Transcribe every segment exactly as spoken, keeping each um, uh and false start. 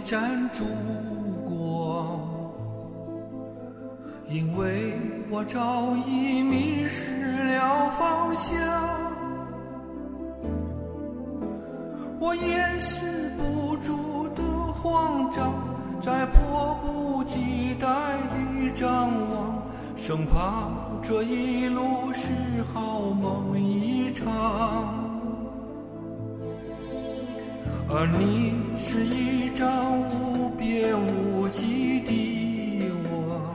盏烛光，因为我早已迷失了方向，我掩饰不住的慌张，在迫不及待地张望，生怕这一路是好梦一场。而你是一张无边无际的网，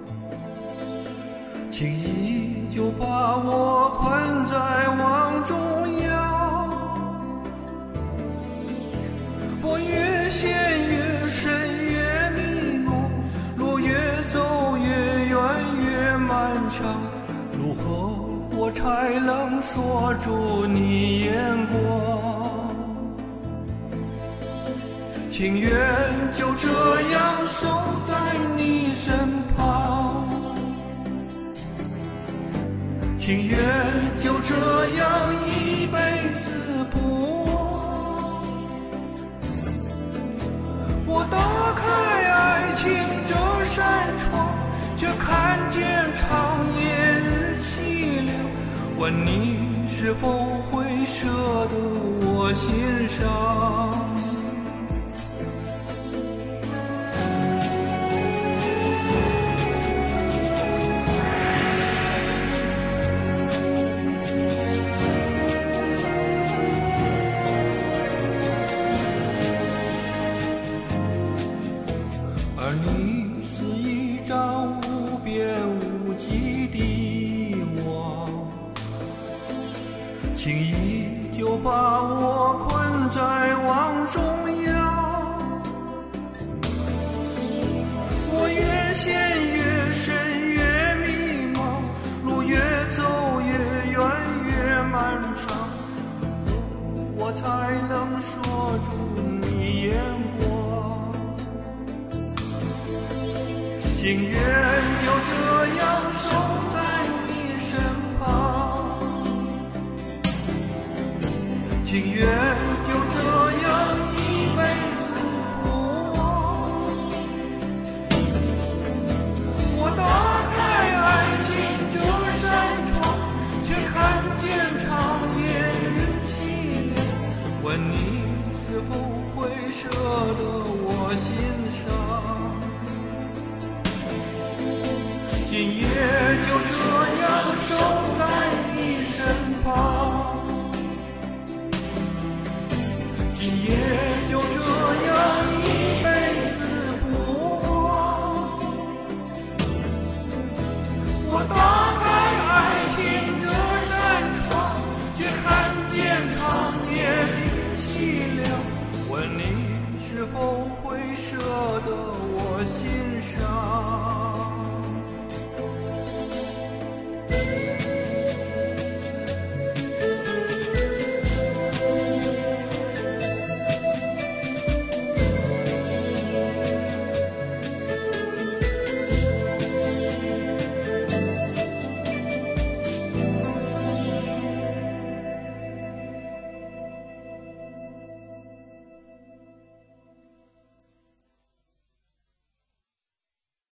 轻易就把我困在网中央。我越陷越深越迷茫，路越走越远越漫长，如何我才能锁住你眼光？情愿就这样守在你身旁，情愿就这样一辈子不忘。我打开爱情这扇窗，却看见长夜日凄凉，问你是否会舍得我心伤。轻易就把我困在网中央，我越陷越深越迷茫，路越走越远越漫长，我才能锁住你眼光。情愿